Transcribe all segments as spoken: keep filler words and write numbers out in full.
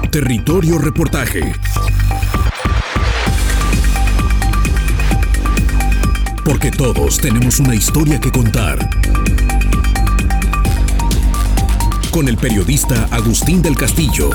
Territorio Reportaje. Porque todos tenemos una historia que contar. Con el periodista Agustín del Castillo.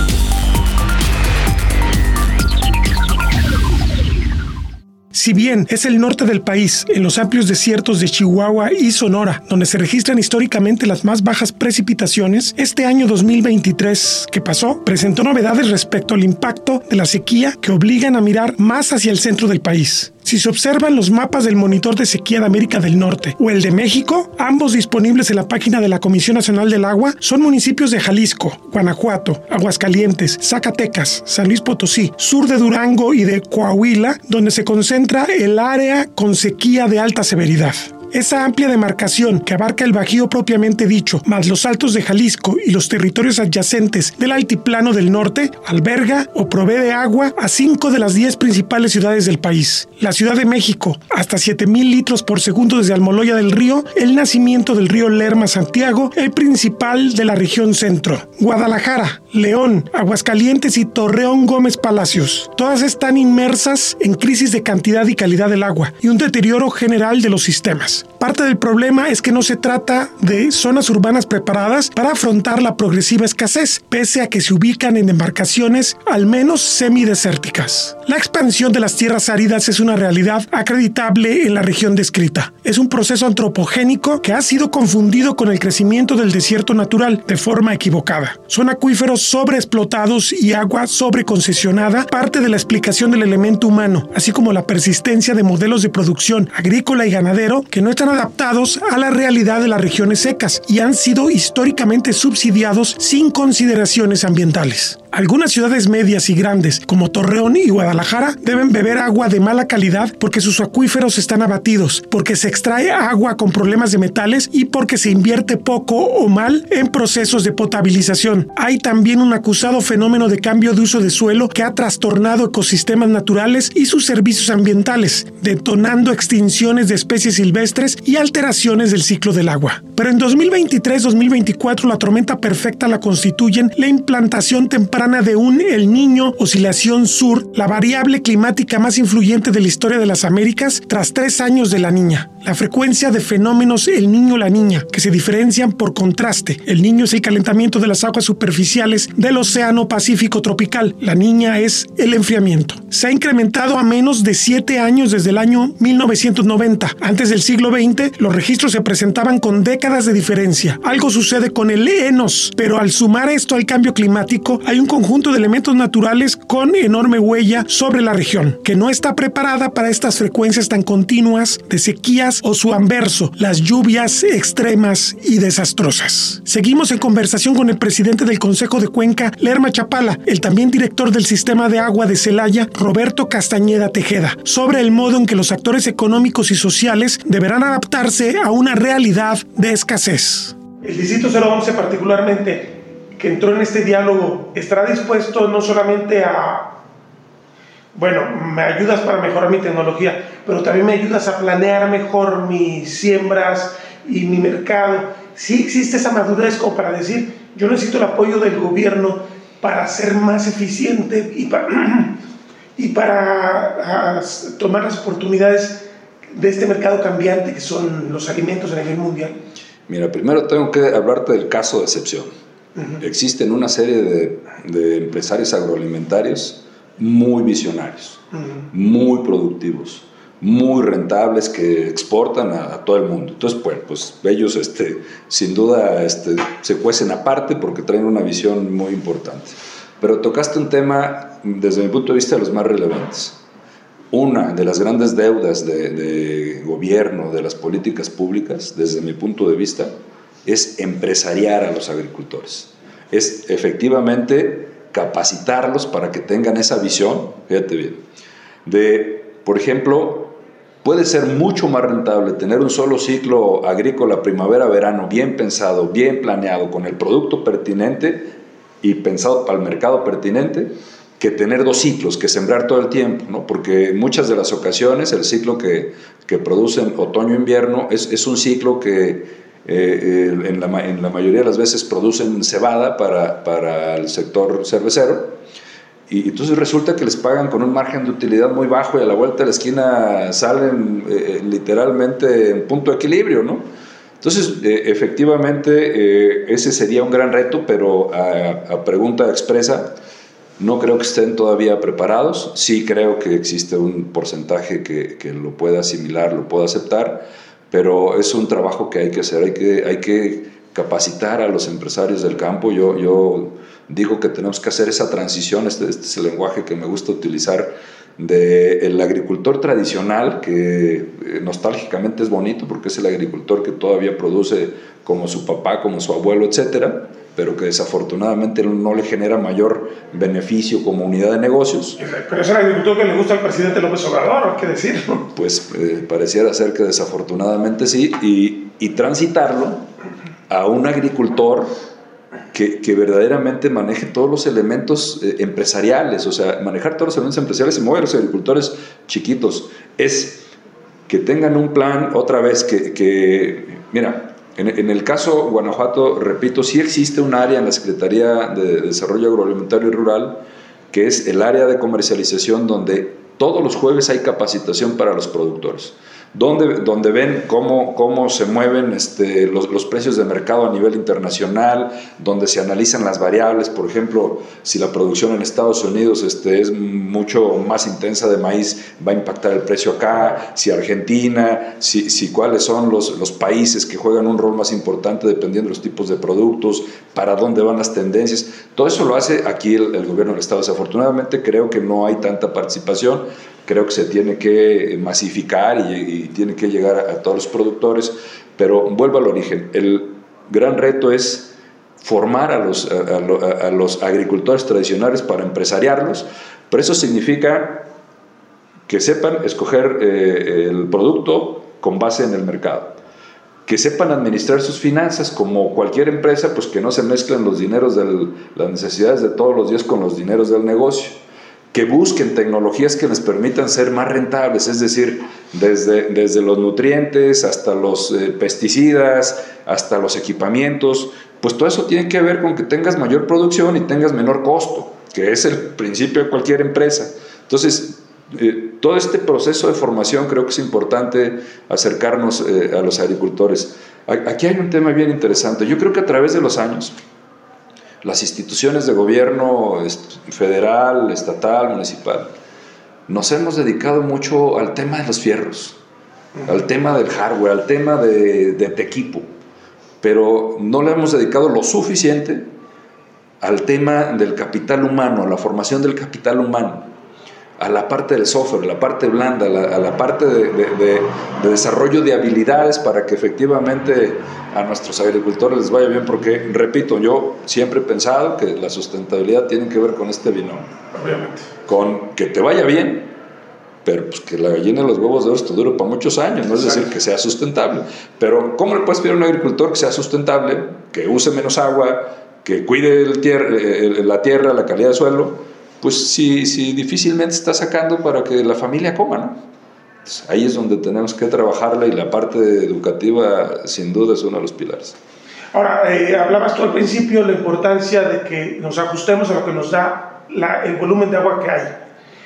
Si bien es el norte del país, en los amplios desiertos de Chihuahua y Sonora, donde se registran históricamente las más bajas precipitaciones, este año dos mil veintitrés que pasó presentó novedades respecto al impacto de la sequía que obligan a mirar más hacia el centro del país. Si se observan los mapas del Monitor de Sequía de América del Norte o el de México, ambos disponibles en la página de la Comisión Nacional del Agua, son municipios de Jalisco, Guanajuato, Aguascalientes, Zacatecas, San Luis Potosí, sur de Durango y de Coahuila, donde se concentra el área con sequía de alta severidad. Esa amplia demarcación que abarca el Bajío propiamente dicho, más los altos de Jalisco y los territorios adyacentes del altiplano del norte, alberga o provee de agua a cinco de las diez principales ciudades del país. La Ciudad de México, hasta siete mil litros por segundo desde Almoloya del Río, el nacimiento del río Lerma-Santiago, el principal de la región centro. Guadalajara, León, Aguascalientes y Torreón Gómez Palacios. Todas están inmersas en crisis de cantidad y calidad del agua y un deterioro general de los sistemas. Parte del problema es que no se trata de zonas urbanas preparadas para afrontar la progresiva escasez, pese a que se ubican en demarcaciones al menos semidesérticas. La expansión de las tierras áridas es una realidad acreditable en la región descrita. Es un proceso antropogénico que ha sido confundido con el crecimiento del desierto natural de forma equivocada. Son acuíferos sobreexplotados y agua sobreconcesionada, parte de la explicación del elemento humano, así como la persistencia de modelos de producción agrícola y ganadero que no están adaptados a la realidad de las regiones secas y han sido históricamente subsidiados sin consideraciones ambientales. Algunas ciudades medias y grandes, como Torreón y Guadalajara, deben beber agua de mala calidad porque sus acuíferos están abatidos, porque se extrae agua con problemas de metales y porque se invierte poco o mal en procesos de potabilización. Hay también un acusado fenómeno de cambio de uso de suelo que ha trastornado ecosistemas naturales y sus servicios ambientales, detonando extinciones de especies silvestres y alteraciones del ciclo del agua. Pero en dos mil veintitrés dos mil veinticuatro la tormenta perfecta la constituyen la implantación temprana de un El Niño Oscilación Sur, la variable climática más influyente de la historia de las Américas tras tres años de La Niña. La frecuencia de fenómenos El Niño-La Niña, que se diferencian por contraste. El Niño es el calentamiento de las aguas superficiales del Océano Pacífico tropical. La Niña es el enfriamiento. Se ha incrementado a menos de siete años desde el año mil novecientos noventa. Antes del siglo veinte, los registros se presentaban con décadas de diferencia. Algo sucede con el Enos, pero al sumar esto al cambio climático, hay un conjunto de elementos naturales con enorme huella sobre la región, que no está preparada para estas frecuencias tan continuas de sequías o su anverso, las lluvias extremas y desastrosas. Seguimos en conversación con el presidente del Consejo de Cuenca, Lerma Chapala, el también director del Sistema de Agua de Celaya, Roberto Castañeda Tejeda, sobre el modo en que los actores económicos y sociales deberán adaptarse a una realidad de escasez. El distrito cero once particularmente, que entró en este diálogo, estará dispuesto no solamente a, bueno, me ayudas para mejorar mi tecnología, pero también me ayudas a planear mejor mis siembras y mi mercado. Sí existe esa madurez como para decir, yo necesito el apoyo del gobierno para ser más eficiente y para, y para uh, tomar las oportunidades de este mercado cambiante que son los alimentos a nivel mundial. Mira, primero tengo que hablarte del caso de excepción. Uh-huh. Existen una serie de, de empresarios agroalimentarios muy visionarios, uh-huh. muy productivos, muy rentables, que exportan a, a todo el mundo. Entonces, bueno, pues ellos este, sin duda este, se cuecen aparte porque traen una visión muy importante. Pero tocaste un tema, desde mi punto de vista, de los más relevantes. Una de las grandes deudas de, de gobierno, de las políticas públicas, desde mi punto de vista, es empresariar a los agricultores. Es efectivamente capacitarlos para que tengan esa visión, fíjate bien, de, por ejemplo, puede ser mucho más rentable tener un solo ciclo agrícola primavera-verano bien pensado, bien planeado, con el producto pertinente y pensado para el mercado pertinente, que tener dos ciclos, que sembrar todo el tiempo, ¿no? Porque en muchas de las ocasiones el ciclo que, que producen otoño-invierno es, es un ciclo que eh, en, la, en la mayoría de las veces producen cebada para, para el sector cervecero, y entonces resulta que les pagan con un margen de utilidad muy bajo y a la vuelta de la esquina salen eh, literalmente en punto de equilibrio, ¿no? Entonces, eh, efectivamente, eh, ese sería un gran reto, pero a, a pregunta expresa, no creo que estén todavía preparados. Sí creo que existe un porcentaje que, que lo pueda asimilar, lo pueda aceptar, pero es un trabajo que hay que hacer, hay que, hay que capacitar a los empresarios del campo. Yo, yo digo que tenemos que hacer esa transición, este, este es el lenguaje que me gusta utilizar, del agricultor tradicional, que nostálgicamente es bonito porque es el agricultor que todavía produce como su papá, como su abuelo, etcétera, pero que desafortunadamente no le genera mayor beneficio como unidad de negocios. Pero es el agricultor que le gusta al presidente López Obrador, hay que decirlo. Pues eh, pareciera ser que desafortunadamente sí, y, y transitarlo a un agricultor Que, que verdaderamente maneje todos los elementos eh, empresariales, o sea, manejar todos los elementos empresariales y mover a los agricultores chiquitos, es que tengan un plan, otra vez, que, que mira, en, en el caso Guanajuato, repito, sí existe un área en la Secretaría de Desarrollo Agroalimentario y Rural, que es el área de comercialización, donde todos los jueves hay capacitación para los productores, donde, donde ven cómo, cómo se mueven este, los, los precios de mercado a nivel internacional, donde se analizan las variables, por ejemplo, si la producción en Estados Unidos este, es mucho más intensa de maíz, va a impactar el precio acá, si Argentina, si, si cuáles son los, los países que juegan un rol más importante dependiendo de los tipos de productos, para dónde van las tendencias, todo eso lo hace aquí el, el gobierno del Estado. Desafortunadamente creo que no hay tanta participación, creo que se tiene que masificar y, y tiene que llegar a, a todos los productores, pero vuelvo al origen. El gran reto es formar a los, a, a, a los agricultores tradicionales para empresariarlos, pero eso significa que sepan escoger eh, el producto con base en el mercado, que sepan administrar sus finanzas como cualquier empresa, pues que no se mezclen los dineros de las necesidades de todos los días con los dineros del negocio, que busquen tecnologías que les permitan ser más rentables, es decir, desde, desde los nutrientes hasta los eh, pesticidas, hasta los equipamientos, pues todo eso tiene que ver con que tengas mayor producción y tengas menor costo, que es el principio de cualquier empresa. Entonces, eh, todo este proceso de formación creo que es importante acercarnos eh, a los agricultores. Aquí hay un tema bien interesante. Yo creo que a través de los años, las instituciones de gobierno federal, estatal, municipal, nos hemos dedicado mucho al tema de los fierros, al tema del hardware, al tema de, de, de equipo, pero no le hemos dedicado lo suficiente al tema del capital humano, a la formación del capital humano, a la parte del software, a la parte blanda, a la, a la parte de, de, de, de desarrollo de habilidades para que efectivamente a nuestros agricultores les vaya bien, porque, repito, yo siempre he pensado que la sustentabilidad tiene que ver con este binomio. Obviamente. Con que te vaya bien, pero pues que la gallina de los huevos de oro te dure por muchos años, no es decir que sea sustentable. Pero ¿cómo le puedes pedir a un agricultor que sea sustentable, que use menos agua, que cuide el tier, la tierra, la calidad del suelo? Pues si, si difícilmente está sacando para que la familia coma, ¿no? Entonces, ahí es donde tenemos que trabajarla, y la parte educativa sin duda es uno de los pilares. Ahora, eh, hablabas tú al principio de la importancia de que nos ajustemos a lo que nos da la, el volumen de agua que hay.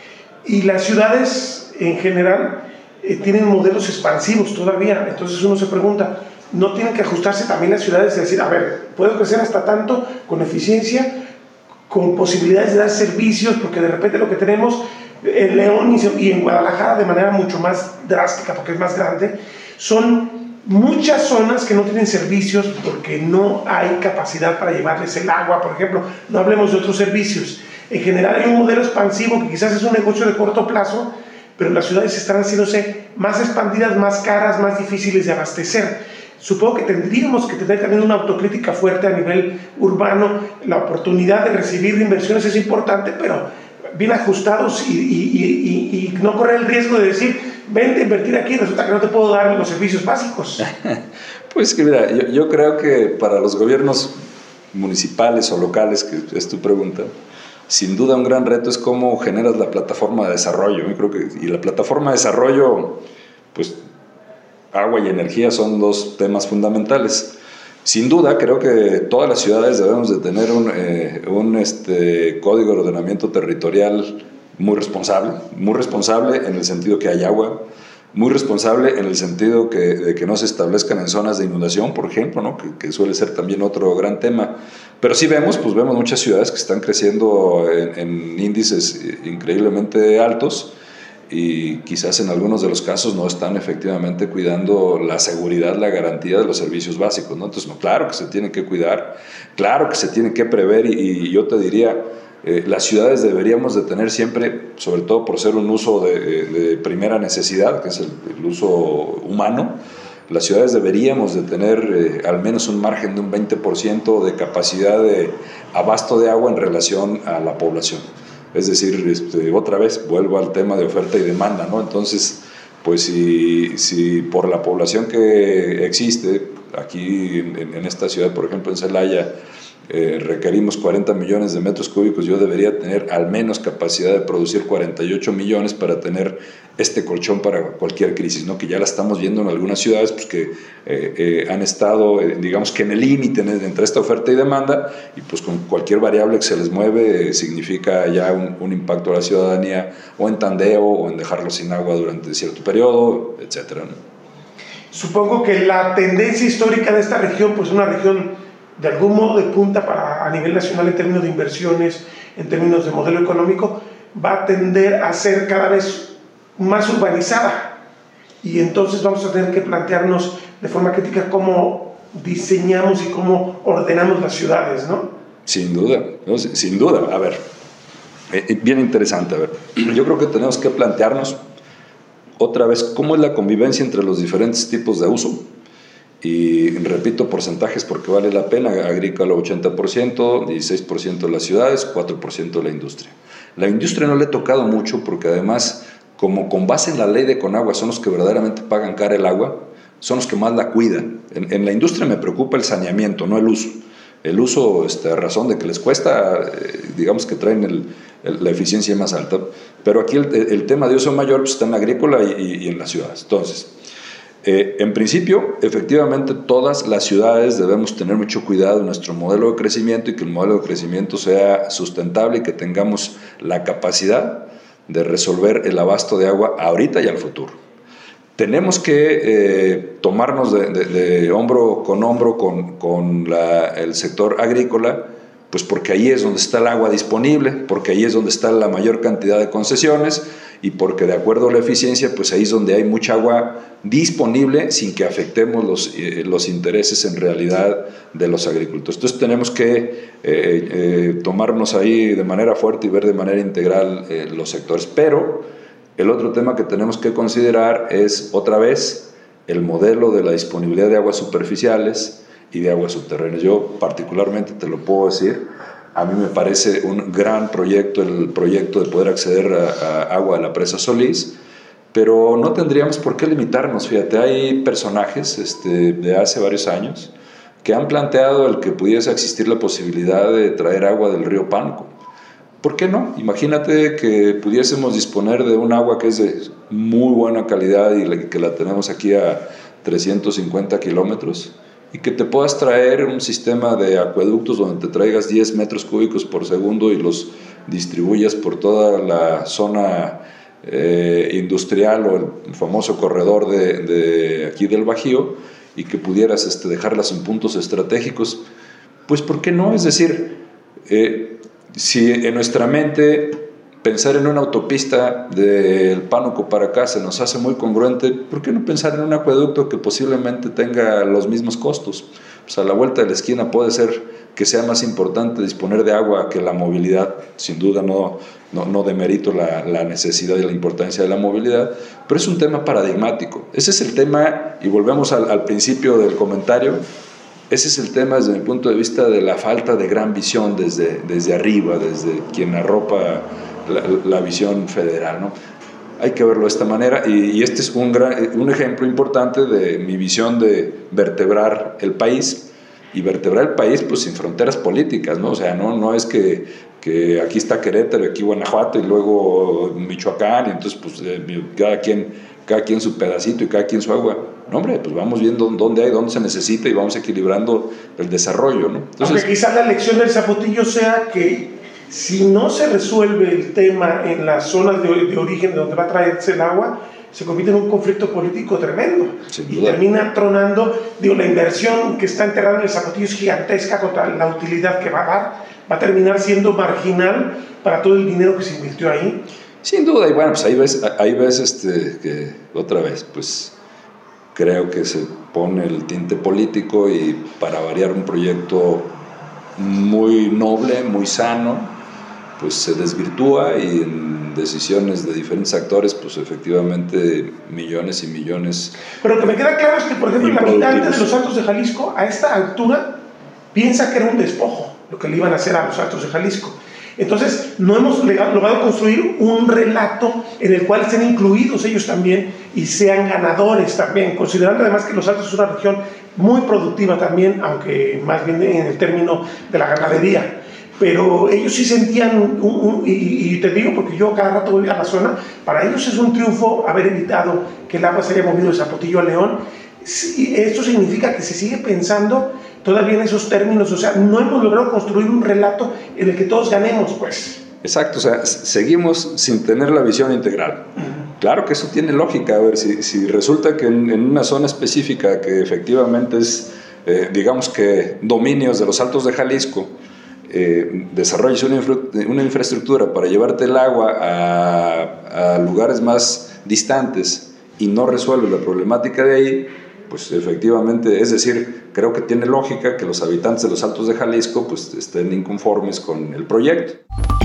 Y las ciudades en general eh, tienen modelos expansivos todavía, entonces uno se pregunta, ¿no tienen que ajustarse también las ciudades y decir, a ver, puedo crecer hasta tanto con eficiencia, con posibilidades de dar servicios, porque de repente lo que tenemos en León y en Guadalajara de manera mucho más drástica, porque es más grande, son muchas zonas que no tienen servicios porque no hay capacidad para llevarles el agua, por ejemplo. No hablemos de otros servicios. En general hay un modelo expansivo que quizás es un negocio de corto plazo, pero las ciudades están haciéndose más expandidas, más caras, más difíciles de abastecer. Supongo que tendríamos que tener también una autocrítica fuerte a nivel urbano. La oportunidad de recibir inversiones es importante, pero bien ajustados y, y, y, y no correr el riesgo de decir, vente a invertir aquí y resulta que no te puedo dar los servicios básicos. Pues que mira, yo, yo creo que para los gobiernos municipales o locales, que es tu pregunta, sin duda un gran reto es cómo generas la plataforma de desarrollo. Yo creo que, y la plataforma de desarrollo, pues agua y energía son dos temas fundamentales. Sin duda, creo que todas las ciudades debemos de tener un, eh, un este, código de ordenamiento territorial muy responsable, muy responsable en el sentido que hay agua, muy responsable en el sentido que, de que no se establezcan en zonas de inundación, por ejemplo, ¿no? que, que suele ser también otro gran tema. Pero sí vemos, pues vemos muchas ciudades que están creciendo en, en índices increíblemente altos y quizás en algunos de los casos no están efectivamente cuidando la seguridad, la garantía de los servicios básicos, ¿no? Entonces, no, claro que se tiene que cuidar, claro que se tiene que prever y, y yo te diría, eh, las ciudades deberíamos de tener siempre, sobre todo por ser un uso de, de primera necesidad, que es el, el uso humano, las ciudades deberíamos de tener eh, al menos un margen de un veinte por ciento de capacidad de abasto de agua en relación a la población. Es decir, este, otra vez vuelvo al tema de oferta y demanda, ¿no? Entonces, pues si, si por la población que existe aquí en, en esta ciudad, por ejemplo en Celaya, eh, requerimos cuarenta millones de metros cúbicos, yo debería tener al menos capacidad de producir cuarenta y ocho millones para tener este colchón para cualquier crisis, ¿no? Que ya la estamos viendo en algunas ciudades, pues que eh, eh, han estado, eh, digamos que en el límite entre esta oferta y demanda, y pues con cualquier variable que se les mueve eh, significa ya un, un impacto a la ciudadanía, o en tandeo, o en dejarlos sin agua durante cierto periodo, etcétera, ¿no? Supongo que la tendencia histórica de esta región, pues una región de algún modo de punta para, a nivel nacional en términos de inversiones, en términos de modelo económico, va a tender a ser cada vez más urbanizada, y entonces vamos a tener que plantearnos de forma crítica cómo diseñamos y cómo ordenamos las ciudades, ¿no? Sin duda, ¿no? Sin duda. A ver, eh, bien interesante. A ver, yo creo que tenemos que plantearnos otra vez cómo es la convivencia entre los diferentes tipos de uso. Y repito porcentajes porque vale la pena: agrícola ochenta por ciento, dieciséis por ciento de las ciudades, cuatro por ciento de la industria. La industria no le he tocado mucho porque además, como con base en la ley de Conagua son los que verdaderamente pagan cara el agua, son los que más la cuidan. En, en la industria me preocupa el saneamiento, no el uso. El uso, este, a razón de que les cuesta, eh, digamos que traen el, el, la eficiencia más alta, pero aquí el, el tema de uso mayor pues, está en la agrícola y, y, y en las ciudades. Entonces, Eh, en principio, efectivamente, todas las ciudades debemos tener mucho cuidado en nuestro modelo de crecimiento y que el modelo de crecimiento sea sustentable y que tengamos la capacidad de resolver el abasto de agua ahorita y al futuro. Tenemos que eh, tomarnos de, de, de hombro con hombro con, con la, el sector agrícola, pues porque ahí es donde está el agua disponible, porque ahí es donde está la mayor cantidad de concesiones y porque de acuerdo a la eficiencia, pues ahí es donde hay mucha agua disponible sin que afectemos los, eh, los intereses en realidad de los agricultores. Entonces tenemos que eh, eh, tomarnos ahí de manera fuerte y ver de manera integral eh, los sectores. Pero el otro tema que tenemos que considerar es otra vez el modelo de la disponibilidad de aguas superficiales y de aguas subterráneas. Yo particularmente te lo puedo decir, a mí me parece un gran proyecto el proyecto de poder acceder a, a agua de la presa Solís, pero no tendríamos por qué limitarnos. Fíjate, hay personajes este, de hace varios años que han planteado el que pudiese existir la posibilidad de traer agua del río Pánuco. ¿Por qué no? Imagínate que pudiésemos disponer de un agua que es de muy buena calidad y que la tenemos aquí a trescientos cincuenta kilómetros, y que te puedas traer un sistema de acueductos donde te traigas diez metros cúbicos por segundo y los distribuyas por toda la zona eh, industrial o el famoso corredor de, de aquí del Bajío, y que pudieras este, dejarlas en puntos estratégicos. Pues ¿por qué no? Es decir, eh, si en nuestra mente pensar en una autopista del Pánuco para acá se nos hace muy congruente, ¿por qué no pensar en un acueducto que posiblemente tenga los mismos costos? Pues a la vuelta de la esquina puede ser que sea más importante disponer de agua que la movilidad. Sin duda no, no, no demerito la, la necesidad y la importancia de la movilidad, pero es un tema paradigmático. Ese es el tema, y volvemos al, al principio del comentario, ese es el tema desde mi punto de vista de la falta de gran visión desde, desde arriba, desde quien arropa La, la visión federal, ¿no? Hay que verlo de esta manera, y, y este es un, gran, un ejemplo importante de mi visión de vertebrar el país, y vertebrar el país pues sin fronteras políticas, ¿no? O sea, no, no es que, que aquí está Querétaro, aquí Guanajuato y luego Michoacán, y entonces pues eh, cada quien cada quien su pedacito y cada quien su agua. No, hombre, pues vamos viendo dónde hay, dónde se necesita y vamos equilibrando el desarrollo, ¿no? Entonces, aunque quizás la lección del Zapotillo sea que si no se resuelve el tema en las zonas de, de origen de donde va a traerse el agua, se convierte en un conflicto político tremendo y termina tronando. Digo, la inversión que está enterrada en el Zapotillo es gigantesca contra la utilidad que va a dar, va a terminar siendo marginal para todo el dinero que se invirtió ahí. Sin duda, y bueno, pues ahí ves, ahí ves este, que otra vez, pues creo que se pone el tinte político y para variar un proyecto muy noble, muy sano, pues se desvirtúa y en decisiones de diferentes actores, pues efectivamente millones y millones. Pero lo que me queda claro es que, por ejemplo, el habitante de los Altos de Jalisco a esta altura piensa que era un despojo lo que le iban a hacer a los Altos de Jalisco. Entonces, no hemos logrado construir un relato en el cual estén incluidos ellos también y sean ganadores también, considerando además que Los Altos es una región muy productiva también, aunque más bien en el término de la ganadería. Pero ellos sí sentían, un, un, y, y te digo porque yo cada rato voy a la zona, para ellos es un triunfo haber evitado que el agua se haya movido de Zapotillo a León. Esto significa que se sigue pensando todavía en esos términos, o sea, no hemos logrado construir un relato en el que todos ganemos, pues. Exacto, o sea, seguimos sin tener la visión integral. Uh-huh. Claro que eso tiene lógica, a ver, si, si resulta que en, en una zona específica que efectivamente es, eh, digamos que dominios de los Altos de Jalisco, eh, desarrolles una, infra, una infraestructura para llevarte el agua a, a lugares más distantes y no resuelve la problemática de ahí, pues efectivamente, es decir, creo que tiene lógica que los habitantes de los Altos de Jalisco pues estén inconformes con el proyecto.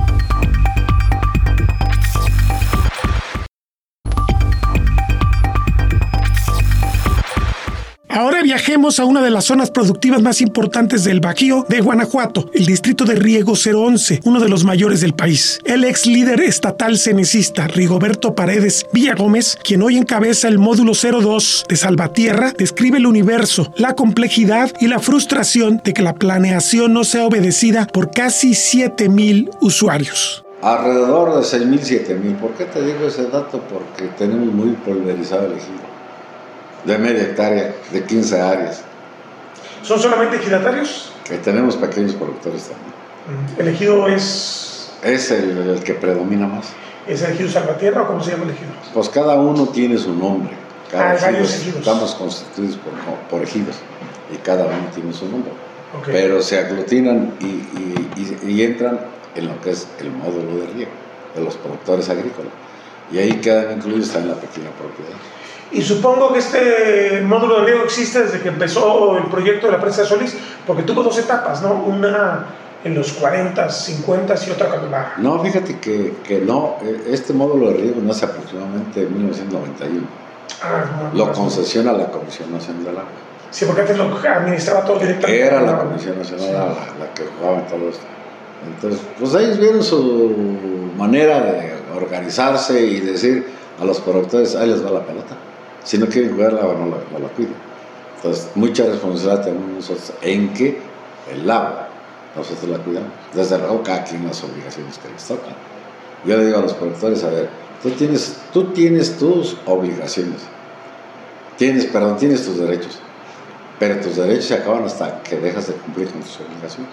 Ahora viajemos a una de las zonas productivas más importantes del Bajío de Guanajuato, el distrito de Riego cero once, uno de los mayores del país. El ex líder estatal cenecista Rigoberto Paredes Villagómez, quien hoy encabeza el módulo cero dos de Salvatierra, describe el universo, la complejidad y la frustración de que la planeación no sea obedecida por casi siete mil usuarios. Alrededor de seis mil, siete mil. ¿Por qué te digo ese dato? Porque tenemos muy pulverizado el ejido. De media hectárea, de quince áreas. ¿Son solamente ejidatarios? Que tenemos pequeños productores también. ¿El ejido es...? Es el, el que predomina más. ¿Es el ejido Salvatierra o cómo se llama el ejido? Pues cada uno tiene su nombre. Cada ah, ejido, varios ejidos. Estamos constituidos por, por ejidos y cada uno tiene su nombre. Okay. Pero se aglutinan y, y, y, y entran en lo que es el módulo de riego de los productores agrícolas. Y ahí quedan incluidos también la pequeña propiedad. Y supongo que este módulo de riego existe desde que empezó el proyecto de la presa de Solís, porque tuvo dos etapas, ¿no? Una en los cuarenta, cincuenta y otra cuando la... No, fíjate que, que no, este módulo de riego nace aproximadamente en mil novecientos noventa y uno. Ah, no, lo no, concesiona la Comisión Nacional del Agua. Sí, porque antes lo administraba todo directamente. Era la Comisión Nacional sí. la, la que jugaba en todo esto. Entonces, pues ellos vieron su manera de organizarse y decir a los productores, ahí les va la pelota. Si no quieren cuidarla, no la, no la cuiden. Entonces, mucha responsabilidad tenemos nosotros en que el agua, nosotros la cuidamos. Desde luego, cada quien las obligaciones que les tocan. Yo le digo a los productores, a ver, tú tienes, tú tienes tus obligaciones, tienes, perdón, tienes tus derechos, pero tus derechos se acaban hasta que dejas de cumplir con tus obligaciones.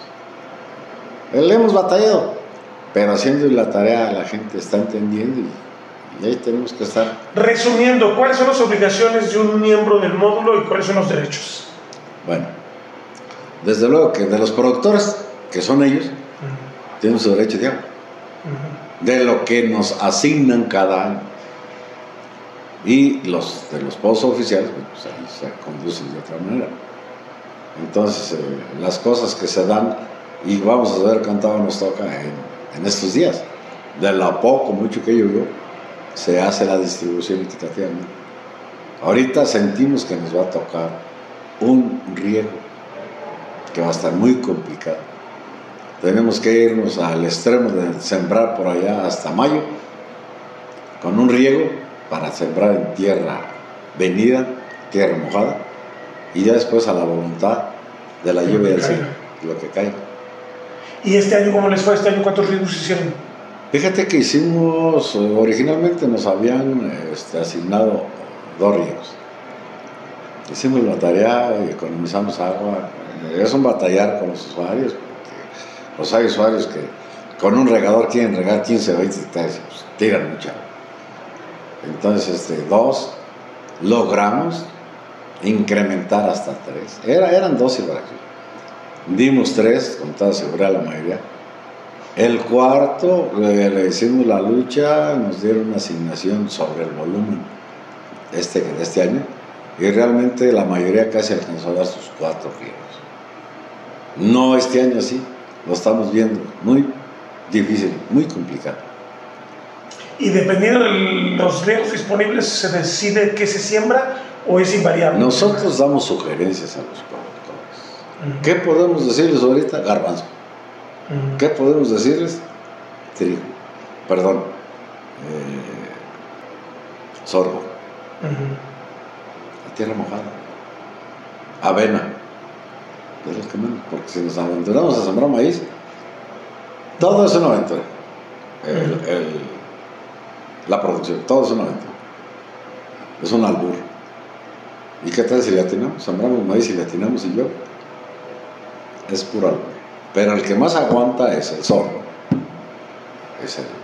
Le hemos batallado, pero haciendo la tarea la gente está entendiendo y Y ahí tenemos que estar. Resumiendo, ¿cuáles son las obligaciones de un miembro del módulo y cuáles son los derechos? Bueno, desde luego que de los productores, que son ellos, uh-huh. tienen su derecho de agua. Uh-huh. De lo que nos asignan cada año. Y los de los pozos oficiales, pues ahí se conducen de otra manera. Entonces, eh, las cosas que se dan, y vamos a ver cuánto nos toca en, en estos días. De lo poco, mucho que llovió, se hace la distribución equitativamente. Ahorita sentimos que nos va a tocar un riego que va a estar muy complicado. Tenemos que irnos al extremo de sembrar por allá hasta mayo con un riego para sembrar en tierra venida, tierra mojada, y ya después a la voluntad de la lluvia del cielo, lo que caiga. ¿Y este año cómo les fue? ¿Este año cuántos riegos hicieron? Fíjate que hicimos, originalmente nos habían este, asignado dos ríos. Hicimos el batallado y economizamos agua. Es un batallar con los usuarios, porque los hay usuarios que con un regador quieren regar quince o veinte hectáreas, pues, tiran mucha agua. Entonces, este, dos, logramos incrementar hasta tres. Era, eran dos silverajes. Dimos tres, con toda seguridad la mayoría. El cuarto, eh, le hicimos la lucha, nos dieron una asignación sobre el volumen este, de este año, y realmente la mayoría casi alcanzó a dar sus cuatro riegos. No este año sí, lo estamos viendo muy difícil, muy complicado. Y dependiendo de los riegos disponibles, ¿se decide qué se siembra o es invariable? Nosotros damos sugerencias a los productores. Uh-huh. ¿Qué podemos decirles ahorita? Garbanzo. Uh-huh. ¿Qué podemos decirles? Trigo. Perdón. Eh, sorgo. Uh-huh. A tierra mojada. Avena. Es lo que menos, porque si nos aventuramos a sembrar maíz, todo es una aventura. El, uh-huh. el, la producción, todo es una aventura. Es un albur. ¿Y qué tal si le atinamos? Sembramos maíz y le atinamos y yo. Es puro albur. Pero el que más aguanta es el sorgo. Es el,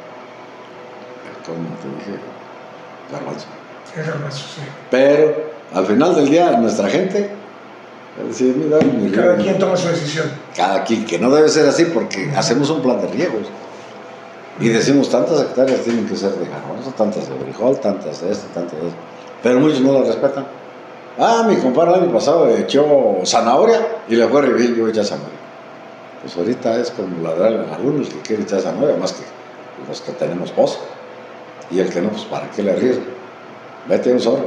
el ¿cómo te dije? Garbanzo. El garbanzo, sí. Pero al final del día, nuestra gente, decir, mira, mi cada riego, quien toma su decisión. Cada quien, que no debe ser así porque uh-huh. hacemos un plan de riegos. Y decimos, tantas hectáreas tienen que ser de garbanzo, tantas de frijol, tantas de esto, tantas de esto. Pero muchos no las respetan. Ah, mi compadre el año pasado echó zanahoria y le fue re bien, yo eché zanahoria. Pues ahorita es como ladrar a algunos que quiere echar zanahoria, más que los que tenemos pozo. Y el que no, pues ¿para qué le arriesga? Vete a un sorgo.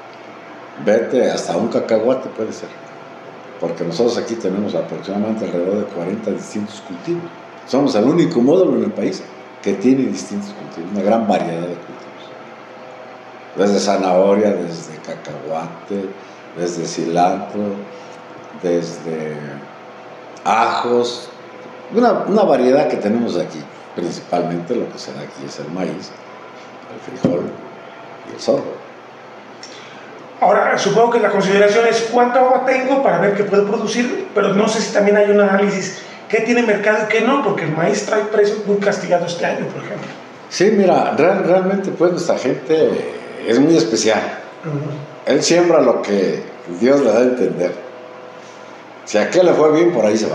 Vete hasta un cacahuate puede ser. Porque nosotros aquí tenemos aproximadamente alrededor de cuarenta distintos cultivos. Somos el único módulo en el país que tiene distintos cultivos, una gran variedad de cultivos. Desde zanahoria, desde cacahuate, desde cilantro, desde ajos, una, una variedad que tenemos aquí. Principalmente lo que se da aquí es el maíz, el frijol y el sorgo. Ahora, supongo que la consideración es cuánto agua tengo para ver qué puedo producir, pero no sé si también hay un análisis qué tiene mercado y qué no, porque el maíz trae precios muy castigados este año, por ejemplo. Sí, mira, real, realmente pues nuestra gente es muy especial. Uh-huh. Él siembra lo que Dios le da a entender. Si a aquel le fue bien, por ahí se va.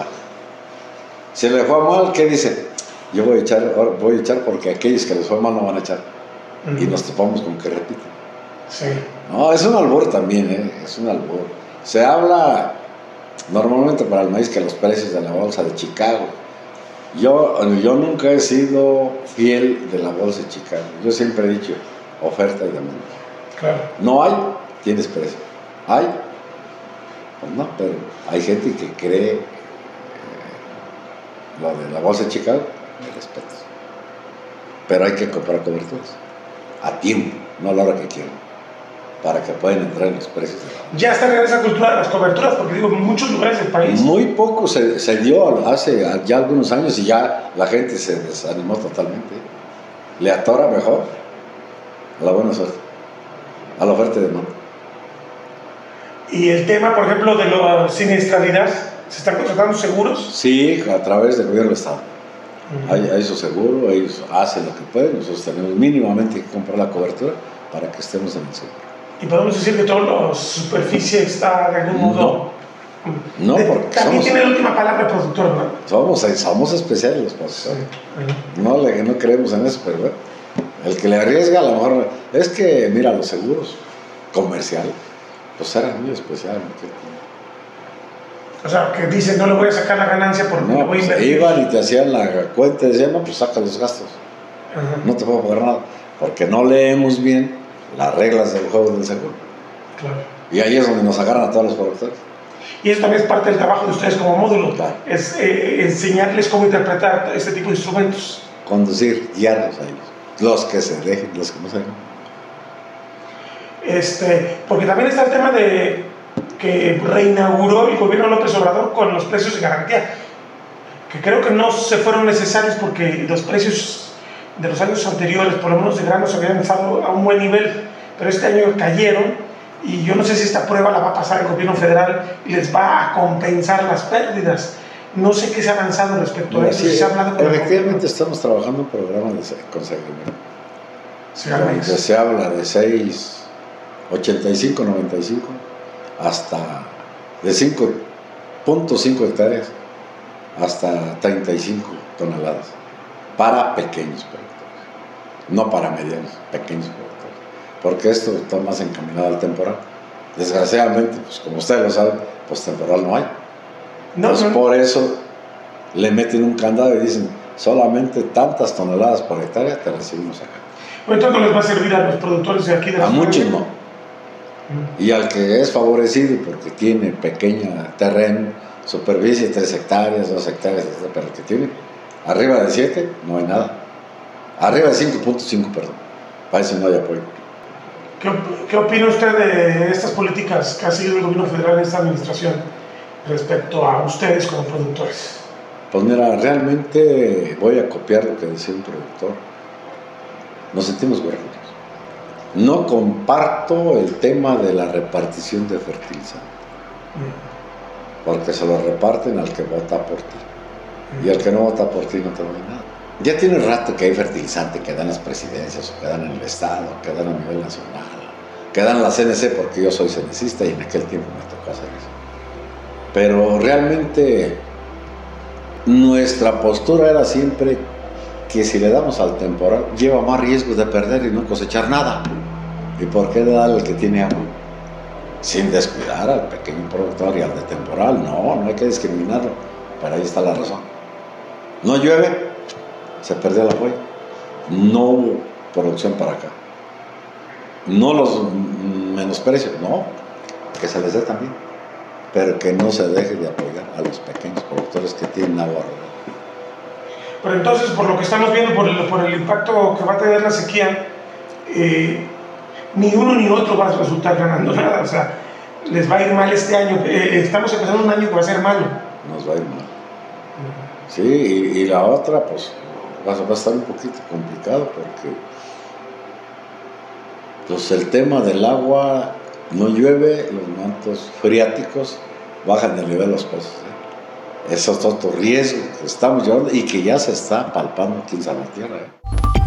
Si le fue mal, ¿qué dice? Yo voy a echar, voy a echar porque aquellos que les fue mal no van a echar. Uh-huh. Y nos topamos con que repiten. Sí. No, es un albur también, ¿eh? Es un albur. Se habla normalmente para el maíz que los precios de la bolsa de Chicago. Yo, yo nunca he sido fiel de la bolsa de Chicago. Yo siempre he dicho oferta y demanda. Claro. No hay, tienes precio. Hay, pues no, pero hay gente que cree eh, lo de la bolsa de Chicago, me respeto. Pero hay que comprar coberturas a tiempo, no a la hora que quieran, para que puedan entrar en los precios de la... Ya está en esa cultura de las coberturas, porque digo, en muchos lugares del país. Muy poco se, se dio hace ya algunos años y ya la gente se desanimó totalmente. Le atora mejor a la buena suerte, a la oferta de demanda. Y el tema, por ejemplo, de la siniestralidad, ¿se están contratando seguros? Sí, a través del gobierno del Estado. Uh-huh. Hay, hay su seguro, ellos hacen lo que pueden, nosotros tenemos mínimamente que comprar la cobertura para que estemos en el seguro. ¿Y podemos decir que toda la superficie está de algún modo? No, no porque también somos, tiene la última palabra el productor, ¿no? Somos, somos especiales los productores. Sí. No, le, no creemos en eso, pero bueno, el que le arriesga a lo mejor... Es que, mira, los seguros comerciales, pues eran muy especiales. O sea, que dicen, no le voy a sacar la ganancia porque no, le voy a invertir. Iban y te hacían la cuenta y decían, no, pues saca los gastos. Uh-huh. No te puedo pagar nada, porque no leemos bien las reglas del juego del seguro. Claro. Y ahí es donde nos agarran a todos los productores. Y eso también es parte del trabajo de ustedes como módulo, claro. Es eh, enseñarles cómo interpretar este tipo de instrumentos. Conducir, guiarlos a ellos, los que se dejen, los que no se dejen. Este, porque también está el tema de que reinauguró el gobierno López Obrador con los precios de garantía, que creo que no se fueron necesarios porque los precios de los años anteriores, por lo menos de granos, habían estado a un buen nivel, pero este año cayeron y yo no sé si esta prueba la va a pasar el gobierno federal y les va a compensar las pérdidas. No sé qué se ha avanzado respecto a eso. Sí, si se ha hablado con efectivamente estamos trabajando un programa de consagramento. Se, se habla de seis, ochenta y cinco, noventa y cinco, hasta de cinco punto cinco hectáreas hasta treinta y cinco toneladas para pequeños productores, no para medianos, pequeños productores, porque esto está más encaminado al temporal. Desgraciadamente, pues como ustedes lo saben, pues temporal no hay. No, pues no. Por eso le meten un candado y dicen solamente tantas toneladas por hectárea te recibimos acá. Bueno, entonces no les va a servir a los productores de aquí de la A muchos no. Mm. Y al que es favorecido porque tiene pequeña terreno, superficie, tres hectáreas, dos hectáreas, pero el que tiene arriba de siete, no hay nada. Arriba de cinco punto cinco, perdón. Para eso no hay apoyo. ¿Qué, ¿Qué opina usted de estas políticas que ha seguido el gobierno federal en esta administración respecto a ustedes como productores? Pues mira, realmente voy a copiar lo que decía un productor. Nos sentimos huérfanos. No comparto el tema de la repartición de fertilizante, mm. porque se lo reparten al que vota por ti, mm. y al que no vota por ti no te doy nada. Ya tiene rato que hay fertilizante que dan las presidencias, o que dan en el Estado, que dan a nivel nacional, que dan la C N C, porque yo soy cenecista y en aquel tiempo me tocó hacer eso. Pero realmente nuestra postura era siempre que si le damos al temporal, lleva más riesgo de perder y no cosechar nada. ¿Y por qué darle al que tiene agua? Sin descuidar al pequeño productor y al de temporal. No, no hay que discriminarlo. Pero ahí está la razón. No llueve, se perdió el apoyo. No hubo producción para acá. No los menosprecio, no, que se les dé también. Pero que no se deje de apoyar a los pequeños productores que tienen agua rodada. Pero entonces, por lo que estamos viendo, por el, por el impacto que va a tener la sequía, eh, ni uno ni otro va a resultar ganando nada. O sea, les va a ir mal este año. Eh, estamos empezando un año que va a ser malo. Nos va a ir mal. Uh-huh. Sí, y, y la otra, pues, va, va a estar un poquito complicado porque pues, el tema del agua, no llueve, los mantos freáticos bajan el nivel de los pozos. ¿eh? Eso es otro riesgo que estamos llevando y que ya se está palpando aquí en Salvatierra. ¿eh?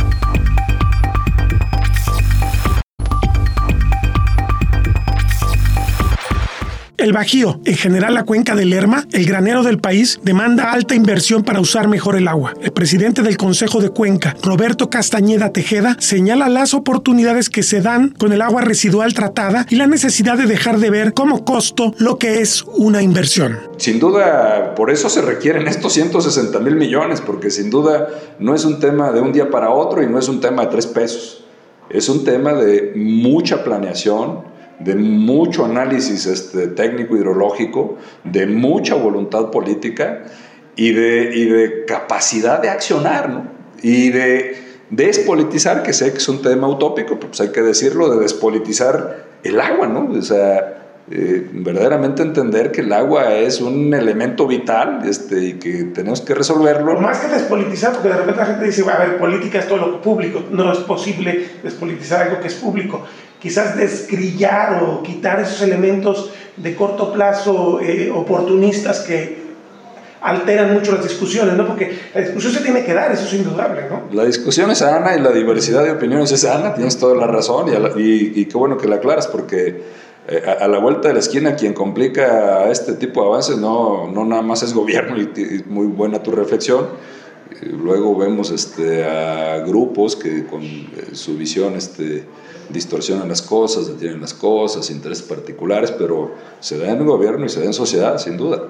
El Bajío, en general la cuenca del Lerma, el granero del país, demanda alta inversión para usar mejor el agua. El presidente del Consejo de Cuenca, Roberto Castañeda Tejeda, señala las oportunidades que se dan con el agua residual tratada y la necesidad de dejar de ver como costo lo que es una inversión. Sin duda, por eso se requieren estos ciento sesenta mil millones, porque sin duda no es un tema de un día para otro y no es un tema de tres pesos. Es un tema de mucha planeación, de mucho análisis este, técnico hidrológico, de mucha voluntad política y de, y de capacidad de accionar, ¿no? Y de despolitizar, que sé que es un tema utópico, pues hay que decirlo, de despolitizar el agua, ¿no? O sea, eh, verdaderamente entender que el agua es un elemento vital este, y que tenemos que resolverlo. Más que despolitizar, porque de repente la gente dice, a ver, política es todo lo público, no es posible despolitizar algo que es público. Quizás desgrillar o quitar esos elementos de corto plazo eh, oportunistas que alteran mucho las discusiones, ¿no? Porque la discusión se tiene que dar, eso es indudable, ¿no? La discusión es sana y la diversidad de opiniones es sana, tienes toda la razón, y, la, y, y qué bueno que la aclaras, porque eh, a, a la vuelta de la esquina quien complica este tipo de avances no, no nada más es gobierno, y, y muy buena tu reflexión. Luego vemos este, a grupos que con eh, su visión este, distorsionan las cosas, detienen las cosas, intereses particulares, pero se da en el gobierno y se da en sociedad, sin duda.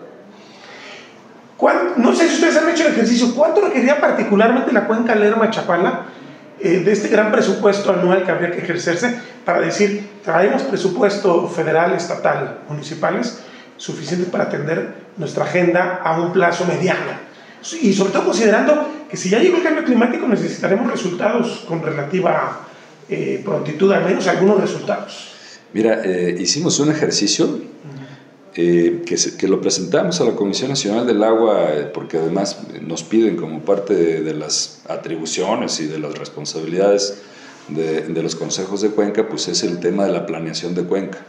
No sé si ustedes han hecho el ejercicio, ¿cuánto requería particularmente la cuenca Lerma-Chapala eh, de este gran presupuesto anual que habría que ejercerse para decir, traemos presupuesto federal, estatal, municipales, suficiente para atender nuestra agenda a un plazo mediano? Y sobre todo considerando que si ya llegó el cambio climático necesitaremos resultados con relativa eh, prontitud, al menos algunos resultados. Mira, eh, hicimos un ejercicio uh-huh. eh, que, se, que lo presentamos a la Comisión Nacional del Agua, eh, porque además nos piden como parte de, de las atribuciones y de las responsabilidades de, de los consejos de cuenca, pues es el tema de la planeación de cuenca.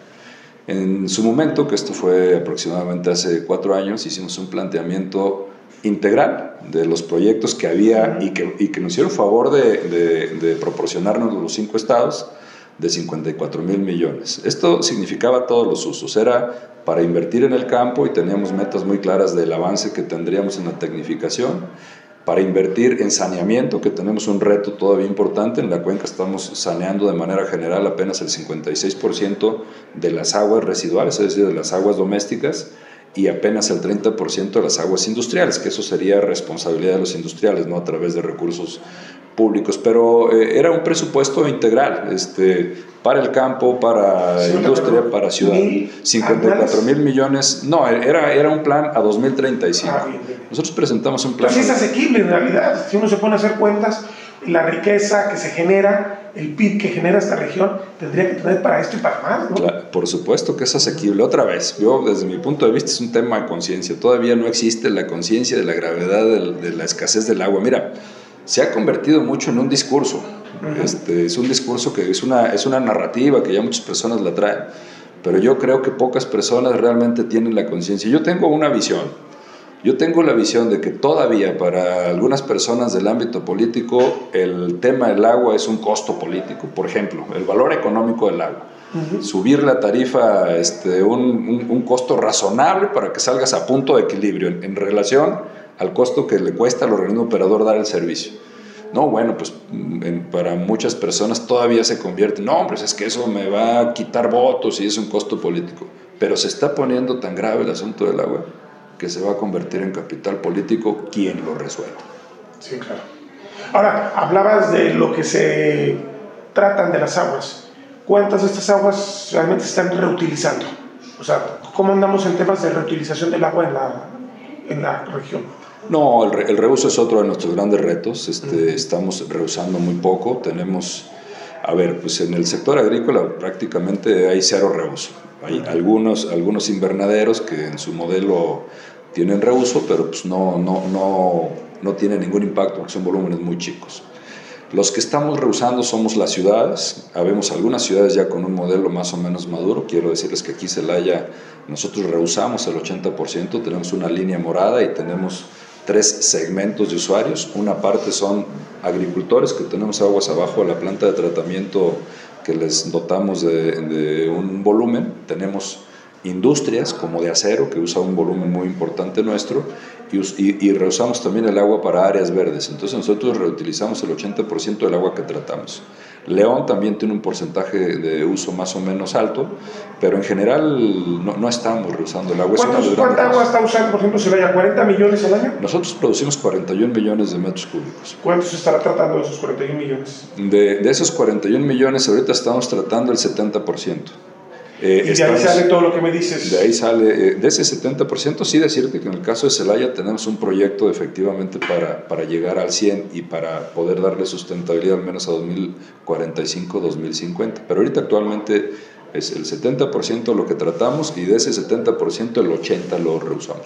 En su momento, que esto fue aproximadamente hace cuatro años, hicimos un planteamiento integral de los proyectos que había y que, y que nos hicieron favor de, de, de proporcionarnos los cinco estados de cincuenta y cuatro mil millones. Esto significaba todos los usos, era para invertir en el campo y teníamos metas muy claras del avance que tendríamos en la tecnificación, para invertir en saneamiento, que tenemos un reto todavía importante. En la cuenca estamos saneando de manera general apenas el cincuenta y seis por ciento de las aguas residuales, es decir, de las aguas domésticas, y apenas el treinta por ciento de las aguas industriales, que eso sería responsabilidad de los industriales, no a través de recursos públicos. Pero eh, era un presupuesto integral, este, para el campo, para sí, industria, pero, para ciudad. cincuenta y cuatro mil millones, no, era, era un plan a dos mil treinta y cinco. Ah, bien, bien. Nosotros presentamos un plan... Pues es asequible en realidad, si uno se pone a hacer cuentas, la riqueza que se genera, el P I B que genera esta región, tendría que tener para esto y para más, ¿no? Claro, por supuesto que es asequible. Otra vez, yo desde mi punto de vista es un tema de conciencia. Todavía no existe la conciencia de la gravedad de, de la escasez del agua. Mira, se ha convertido mucho en un discurso. Uh-huh. Este, es un discurso que es una, es una narrativa que ya muchas personas la traen, pero yo creo que pocas personas realmente tienen la conciencia. Yo tengo una visión. Yo tengo la visión de que todavía para algunas personas del ámbito político el tema del agua es un costo político. Por ejemplo, el valor económico del agua. Uh-huh. Subir la tarifa, este, un, un, un costo razonable para que salgas a punto de equilibrio en, en relación al costo que le cuesta al organismo operador dar el servicio. No, bueno, pues en, para muchas personas todavía se convierte, no, hombre, es que eso me va a quitar votos y es un costo político. Pero se está poniendo tan grave el asunto del agua que se va a convertir en capital político quien lo resuelva. Sí, claro. Ahora, hablabas de lo que se tratan de las aguas. ¿Cuántas de estas aguas realmente se están reutilizando? O sea, ¿cómo andamos en temas de reutilización del agua en la, en la región? No, el, re, el reuso es otro de nuestros grandes retos. Este, uh-huh. Estamos reusando muy poco. Tenemos, a ver, pues en el sector agrícola prácticamente hay cero reuso. Hay uh-huh. algunos, algunos invernaderos que en su modelo tienen reuso, pero pues no, no, no, no tienen ningún impacto porque son volúmenes muy chicos. Los que estamos reusando somos las ciudades. Habemos algunas ciudades ya con un modelo más o menos maduro. Quiero decirles que aquí Celaya nosotros reusamos el ochenta por ciento, tenemos una línea morada y tenemos tres segmentos de usuarios. Una parte son agricultores, que tenemos aguas abajo de la planta de tratamiento que les dotamos de, de un volumen. Tenemos industrias como de acero, que usa un volumen muy importante nuestro, y, y, y reusamos también el agua para áreas verdes. Entonces nosotros reutilizamos el ochenta por ciento del agua que tratamos. León también tiene un porcentaje de uso más o menos alto, pero en general no, no estamos reusando el agua. ¿Cuánta agua está usando, por ejemplo, Celaya? ¿cuarenta millones al año? Nosotros producimos cuarenta y un millones de metros cúbicos. ¿Cuánto se estará tratando de esos cuarenta y un millones? De, de esos cuarenta y un millones ahorita estamos tratando el setenta por ciento. Eh, y de estamos, ahí sale todo lo que me dices. De ahí sale, eh, de ese setenta por ciento, sí decirte que en el caso de Celaya tenemos un proyecto efectivamente para, para llegar al cien y para poder darle sustentabilidad al menos a dos mil cuarenta y cinco, dos mil cincuenta. Pero ahorita actualmente es el setenta por ciento lo que tratamos y de ese setenta por ciento el ochenta por ciento lo reusamos.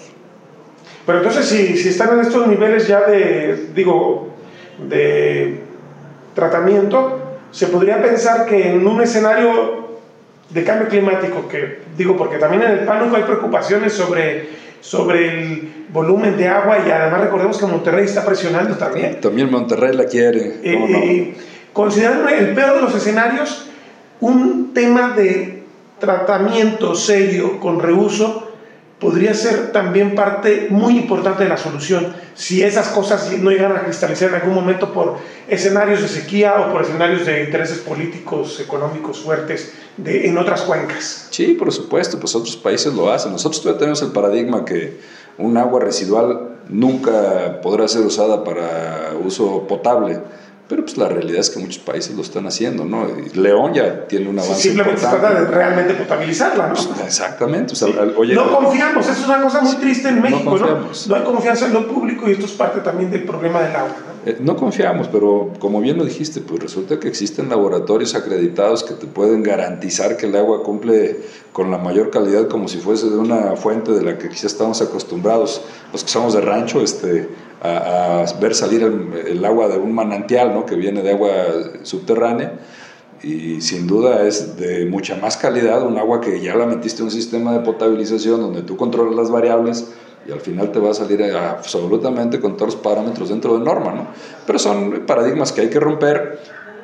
Pero entonces si, si están en estos niveles ya de, digo, de tratamiento, se podría pensar que en un escenario de cambio climático, que digo porque también en el Pánuco hay preocupaciones sobre, sobre el volumen de agua y además recordemos que Monterrey está presionando también. También Monterrey la quiere. Eh, no? eh, considerando el peor de los escenarios, un tema de tratamiento serio con reuso podría ser también parte muy importante de la solución si esas cosas no llegan a cristalizar en algún momento por escenarios de sequía o por escenarios de intereses políticos, económicos fuertes de, en otras cuencas. Sí, por supuesto, pues otros países lo hacen. Nosotros todavía tenemos el paradigma que un agua residual nunca podrá ser usada para uso potable, Pero pues la realidad es que muchos países lo están haciendo, ¿no? Y León ya tiene un avance Simplemente importante. se trata de realmente potabilizarla, ¿no? Pues, exactamente. O sea, Sí. oye, no confiamos, eso es una cosa muy triste en México, ¿no? ¿no? No hay confianza en lo público y esto es parte también del problema del agua, ¿no? Eh, no confiamos, pero como bien lo dijiste, pues resulta que existen laboratorios acreditados que te pueden garantizar que el agua cumple con la mayor calidad como si fuese de una fuente de la que quizás estamos acostumbrados, los que somos de rancho, este, a, a ver salir el, el agua de un manantial, ¿no? Que viene de agua subterránea, y sin duda es de mucha más calidad, un agua que ya la metiste en un sistema de potabilización donde tú controlas las variables y al final te va a salir absolutamente con todos los parámetros dentro de norma, ¿no? Pero son paradigmas que hay que romper,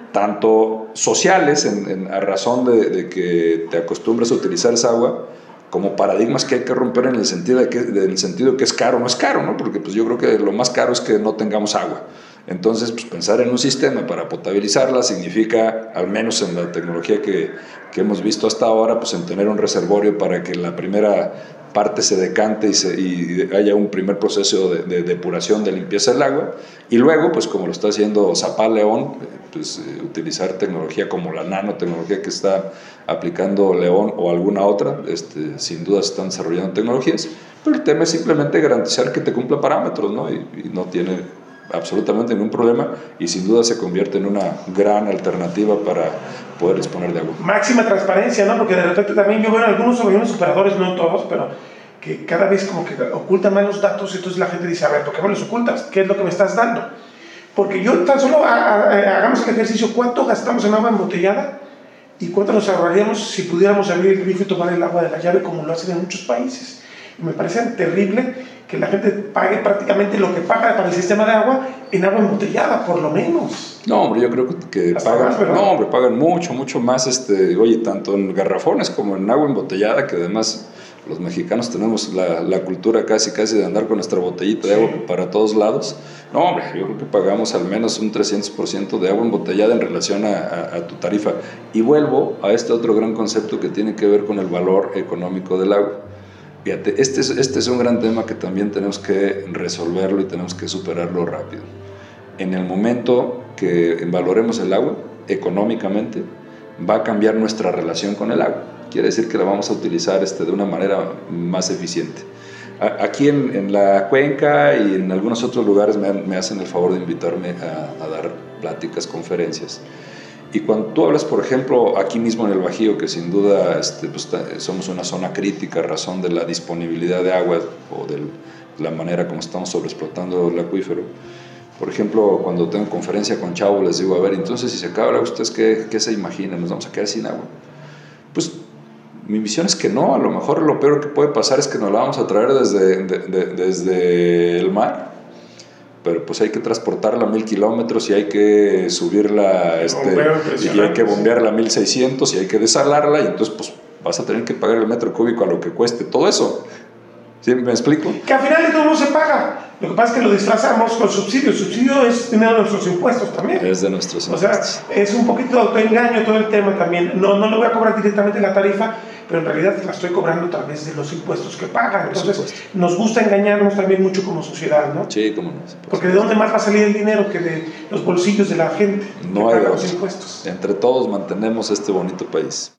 tanto sociales, en, en, a razón de, de que te acostumbres a utilizar esa agua, como paradigmas que hay que romper en el sentido de que, en el sentido de que es caro o no es caro, ¿no? Porque pues yo creo que lo más caro es que no tengamos agua. Entonces, pues pensar en un sistema para potabilizarla significa, al menos en la tecnología que, que hemos visto hasta ahora, pues en tener un reservorio para que la primera parte se decante y, se, y haya un primer proceso de, de depuración, de limpieza del agua, y luego, pues como lo está haciendo Zapal León, pues eh, utilizar tecnología como la nanotecnología que está aplicando León o alguna otra, este, sin duda se están desarrollando tecnologías, pero el tema es simplemente garantizar que te cumpla parámetros, ¿no? Y, y no tiene absolutamente ningún problema, y sin duda se convierte en una gran alternativa para poder disponer de agua. Máxima transparencia, ¿no? Porque de repente también yo veo en algunos, algunos operadores, no todos, pero que cada vez como que ocultan más los datos, y entonces la gente dice, a ver, ¿por qué me los ocultas? ¿Qué es lo que me estás dando? Porque yo tan solo a, a, hagamos el ejercicio, ¿cuánto gastamos en agua embotellada? ¿Y cuánto nos ahorraríamos si pudiéramos abrir el grifo y tomar el agua de la llave como lo hacen en muchos países? Y me parece terrible que la gente pague prácticamente lo que paga para el sistema de agua en agua embotellada, por lo menos. No, hombre, yo creo que pagan, más, no, hombre, pagan mucho, mucho más, este, oye, tanto en garrafones como en agua embotellada, que además los mexicanos tenemos la, la cultura casi, casi de andar con nuestra botellita de agua para todos lados. No, hombre, yo creo que pagamos al menos un trescientos por ciento de agua embotellada en relación a, a, a tu tarifa. Y vuelvo a este otro gran concepto que tiene que ver con el valor económico del agua. Fíjate, este es, este es un gran tema que también tenemos que resolverlo y tenemos que superarlo rápido. En el momento que valoremos el agua económicamente, va a cambiar nuestra relación con el agua. Quiere decir que la vamos a utilizar este, de una manera más eficiente. A, aquí en, en la cuenca y en algunos otros lugares me, me hacen el favor de invitarme a, a dar pláticas, conferencias. Y cuando tú hablas, por ejemplo, aquí mismo en el Bajío, que sin duda este, pues, somos una zona crítica a razón de la disponibilidad de agua o de la manera como estamos sobreexplotando el acuífero. Por ejemplo, cuando tengo conferencia con chavos, les digo, a ver, entonces si se acaba el agua, ¿ustedes qué, qué se imaginan? ¿Nos vamos a quedar sin agua? Pues mi visión es que no, a lo mejor lo peor que puede pasar es que nos la vamos a traer desde, de, de, desde el mar, pero pues hay que transportarla a mil kilómetros y hay que subirla este, y hay que bombearla a mil seiscientos y hay que desalarla, y entonces pues vas a tener que pagar el metro cúbico a lo que cueste todo eso. ¿Sí me explico? Que al final de todo no se paga. Lo que pasa es que lo disfrazamos con subsidio. El subsidio es dinero de nuestros impuestos también. Es de nuestros impuestos. O sea, es un poquito de autoengaño todo el tema también. No, no le voy a cobrar directamente la tarifa, pero en realidad la estoy cobrando a través de los impuestos que pagan. Entonces, nos gusta engañarnos también mucho como sociedad, ¿no? Sí, cómo no. Porque ¿de dónde más va a salir el dinero que de los bolsillos de la gente no que hay paga los impuestos? Entre todos mantenemos este bonito país.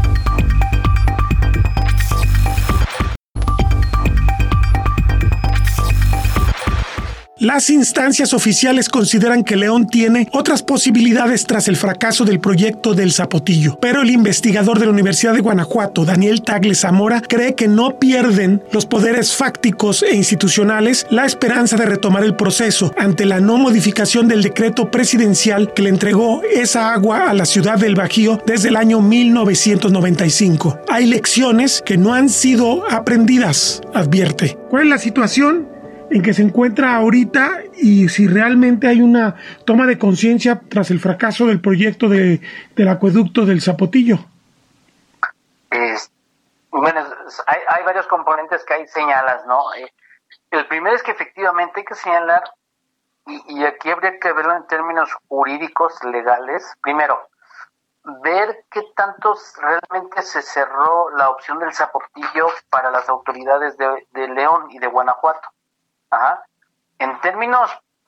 Las instancias oficiales consideran que León tiene otras posibilidades tras el fracaso del proyecto del Zapotillo, pero el investigador de la Universidad de Guanajuato, Daniel Tagle Zamora, cree que no pierden los poderes fácticos e institucionales la esperanza de retomar el proceso ante la no modificación del decreto presidencial que le entregó esa agua a la ciudad del Bajío desde el año mil novecientos noventa y cinco. Hay lecciones que no han sido aprendidas, advierte. ¿Cuál es la situación en que se encuentra ahorita y si realmente hay una toma de conciencia tras el fracaso del proyecto de, del acueducto del Zapotillo? Es, bueno, hay, hay varios componentes que ahí señalas, ¿no? Eh, el primero es que efectivamente hay que señalar, y, y aquí habría que verlo en términos jurídicos, legales. Primero, ver qué tanto realmente se cerró la opción del Zapotillo para las autoridades de, de León y de Guanajuato. Ajá. En términos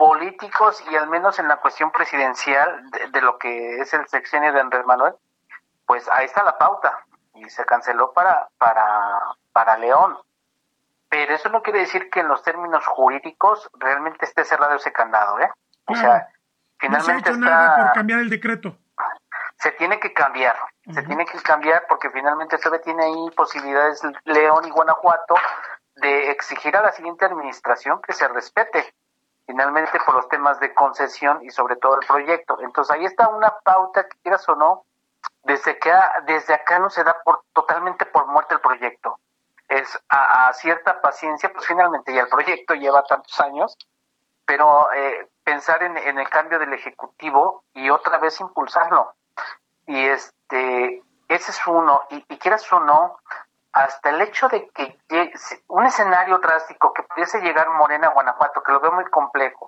políticos y al menos en la cuestión presidencial de, de lo que es el sexenio de Andrés Manuel, pues ahí está la pauta y se canceló para para para León. Pero eso no quiere decir que en los términos jurídicos realmente esté cerrado ese candado, ¿eh? O claro. sea, finalmente no se ha hecho está... nada por cambiar el decreto. Se tiene que cambiar, uh-huh. se tiene que cambiar porque finalmente todavía tiene ahí posibilidades León y Guanajuato de exigir a la siguiente administración que se respete, finalmente por los temas de concesión y sobre todo el proyecto. Entonces ahí está una pauta, que quieras o no, desde que desde acá no se da por totalmente por muerte el proyecto. Es a, a cierta paciencia, pues finalmente ya el proyecto lleva tantos años, pero eh, pensar en, en el cambio del Ejecutivo y otra vez impulsarlo. Y este, ese es uno, y, y quieras o no, hasta el hecho de que llegue, un escenario drástico que pudiese llegar Morena a Guanajuato, que lo veo muy complejo,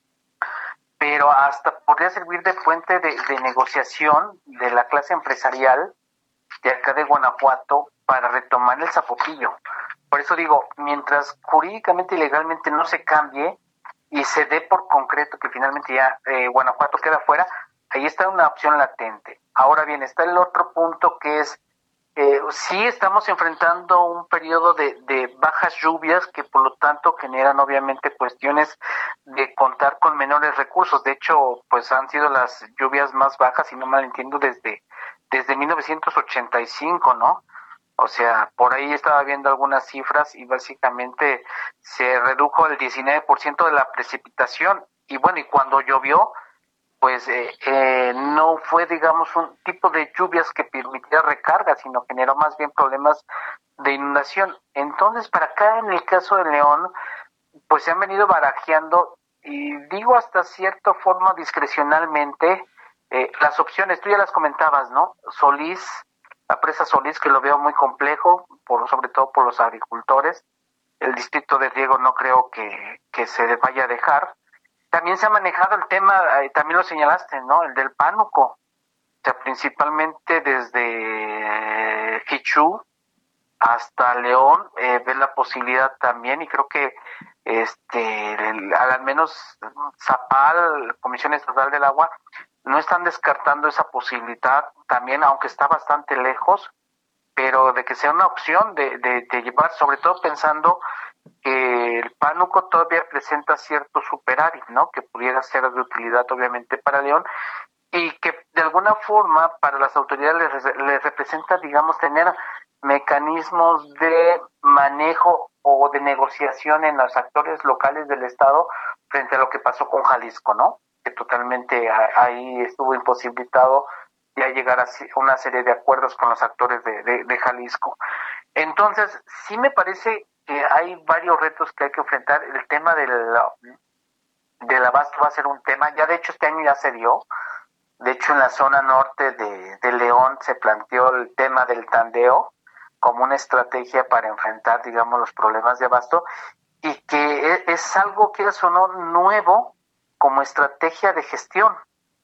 pero hasta podría servir de fuente de, de negociación de la clase empresarial de acá de Guanajuato para retomar el Zapotillo. Por eso digo, mientras jurídicamente y legalmente no se cambie y se dé por concreto que finalmente ya eh, Guanajuato queda fuera, ahí está una opción latente. Ahora bien, está el otro punto que es, eh, sí estamos enfrentando un periodo de, de bajas lluvias que por lo tanto generan obviamente cuestiones de contar con menores recursos. De hecho, pues han sido las lluvias más bajas, si no mal entiendo, desde, desde mil novecientos ochenta y cinco, ¿no? O sea, por ahí estaba viendo algunas cifras y básicamente se redujo el diecinueve por ciento de la precipitación. Y bueno, y cuando llovió, pues eh, eh, no fue, digamos, un tipo de lluvias que permitiera recarga, sino generó más bien problemas de inundación. Entonces, para acá, en el caso de León, pues se han venido barajeando, y digo hasta cierta forma discrecionalmente, eh, las opciones, tú ya las comentabas, ¿no? Solís, la presa Solís, que lo veo muy complejo, por sobre todo por los agricultores. El distrito de riego no creo que, que se vaya a dejar. También se ha manejado el tema, eh, también lo señalaste, ¿no? El del pánuco. O sea, principalmente desde Hichú hasta León, eh, ve la posibilidad también, y creo que este el, al menos Zapal, Comisión Estatal del Agua, no están descartando esa posibilidad también, aunque está bastante lejos, pero de que sea una opción de, de, de llevar, sobre todo pensando que el pánuco todavía presenta cierto superávit, ¿no? Que pudiera ser de utilidad obviamente para León, y que de alguna forma para las autoridades les, les representa, digamos, tener mecanismos de manejo o de negociación en los actores locales del Estado frente a lo que pasó con Jalisco, ¿no? Que totalmente ahí estuvo imposibilitado ya llegar a una serie de acuerdos con los actores de, de, de Jalisco. Entonces, sí me parece que hay varios retos que hay que enfrentar. El tema del, del abasto va a ser un tema, ya de hecho este año ya se dio. De hecho, en la zona norte de, de León se planteó el tema del tandeo como una estrategia para enfrentar, digamos, los problemas de abasto, y que es algo que sonó nuevo como estrategia de gestión.